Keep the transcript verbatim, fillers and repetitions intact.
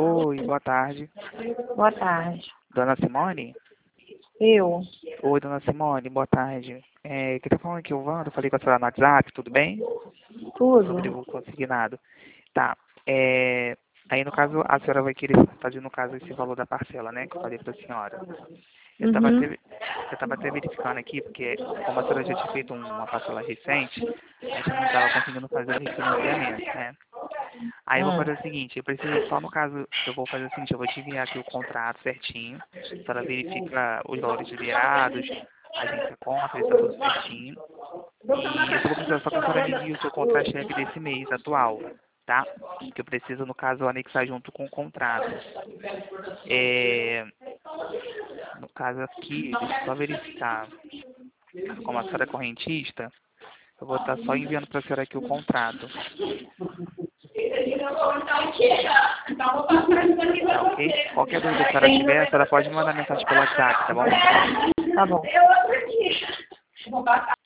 Oi, boa tarde. Boa tarde. Dona Simone? Eu? Oi, dona Simone, boa tarde. É, quem tá falando aqui é o Wanda, eu falei com a senhora no WhatsApp, tudo bem? Sobre Tudo? o consignado. Tá, é, aí no caso a senhora vai querer fazer no caso esse valor da parcela, né, que eu falei pra senhora. Eu estava Uhum. até, eu tava até verificando aqui, porque como a senhora já tinha feito uma parcela recente, a gente não estava conseguindo fazer o refinanciamento, né? Aí eu vou Hum. fazer o seguinte, eu preciso só no caso, eu vou fazer o seguinte, eu vou te enviar aqui o contrato certinho, a senhora verifica os valores liberados, a agência conta, está tudo certinho. E eu só vou precisar só que a senhora me envie o seu contra-cheque desse mês atual, tá? Que eu preciso, no caso, anexar junto com o contrato. É, no caso aqui, deixa eu só verificar, como a senhora é correntista, eu vou estar só enviando para a senhora aqui o contrato. Tá ok? Qualquer dúvida que a senhora tiver, a senhora pode me mandar mensagem pelo WhatsApp, tá bom? Tá bom.